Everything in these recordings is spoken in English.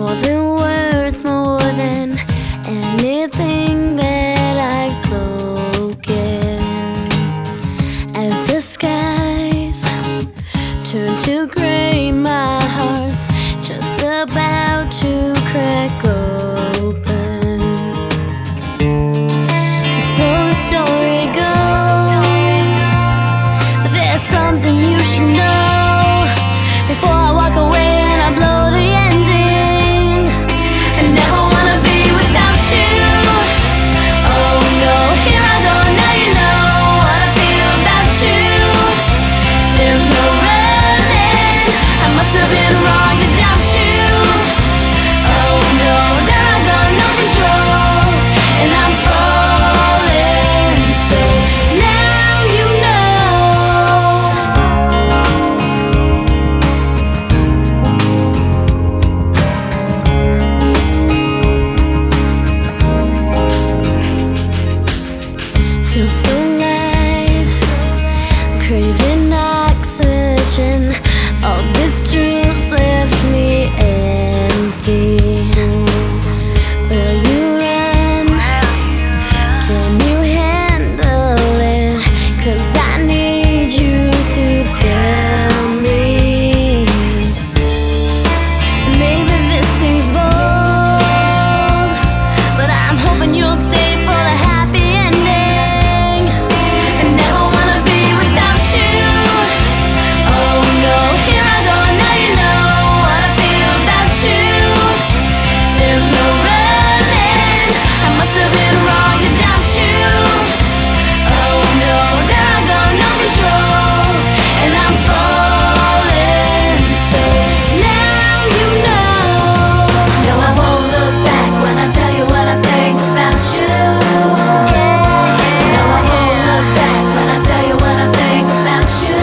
more than words, more than anything that I've spoken. As the skies turn to gray, my heart's just about to crack open. So the story goes, but there's something you should know before I walk away and I blow the ending. I never wanna be without you. Oh no, here I go, now you know what I feel about you. There's no running, I must have been wrong to doubt you. Oh no, there I go, no control, and I'm falling. So now you know. Feel so light, craving oxygen. All this truth's left me empty. Will you run? Can you handle it? 'Cause I need you to tell me. Maybe this seems bold, but I'm hoping you'll stay for the happy ending. I never wanna be without you. Oh no, here I go, now you know what I feel about you. There's no running, I must have been wrong to doubt you. Oh no, there I go, no control, and I'm falling. So now you know. No, I won't look back when I tell you what I think about you. No, I won't look back when I tell you what I think about you.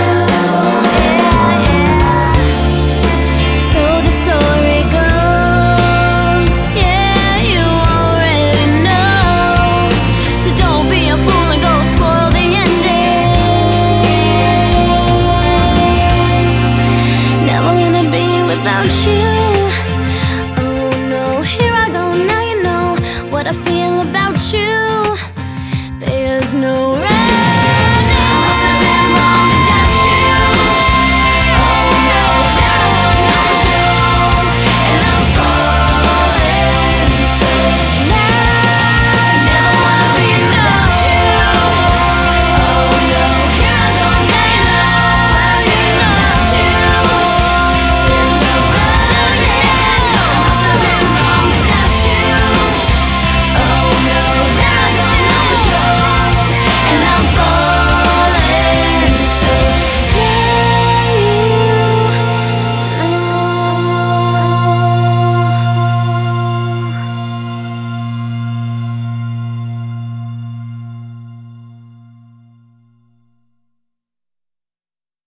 So the story goes, yeah, you already know. So don't be a fool and go spoil the ending. Never gonna be without you. Oh no, here I go, now you know what I feel